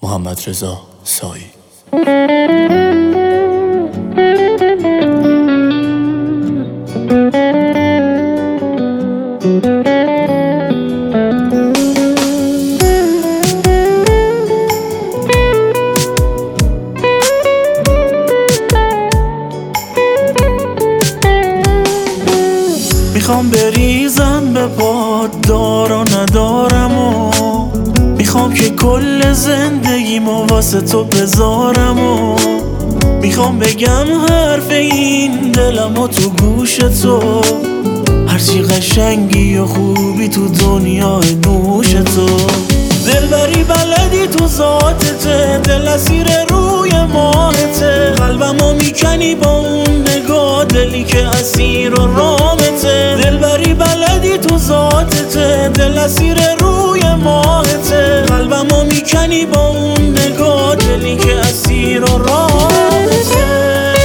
محمدرضا سایی. میخوام بریزم به پات دار و ندارم و میخوام که کل زندگیمو واسه تو بذارم و میخوام بگم حرف این دلم و تو گوش تو، هرچی قشنگی و خوبی تو دنیای نوش تو. دلبری بلدی تو ذاتته، دل اسیر روی ماهته، قلبمو میکنی با اون نگاه، دلی که اسیر و رامته. دلبری بلدی تو ذاتته، دل اسیر روی ماهته، قلبمو میکنی با اون نگاه، دلی که اسیر و رامته.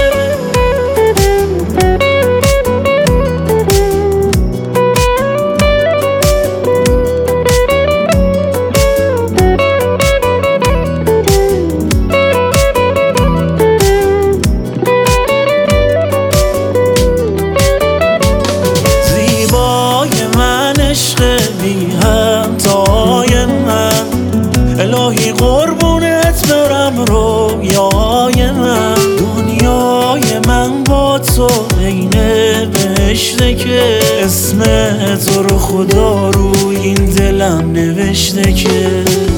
الهی قربونت برم رویای من، دنیای من با تو عین بهشته که اسم تو رو خدا روی این دلم نوشته که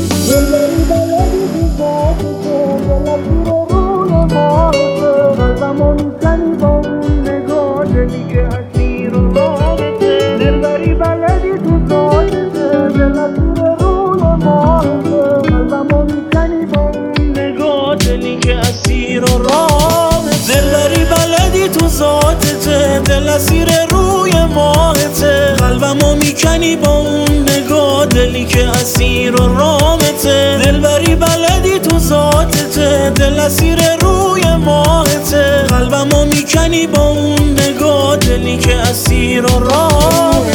دلبری بلدی تو ذاتته، دل اسیر روی ماهته، قلبمو میکنی با اون نگاه، دلی که اسیر و رامته. دلبری بلدی تو ذاتته، دل اسیر روی ماهته، قلبمو میکنی با اون نگاه، دلی که اسیر و رامته.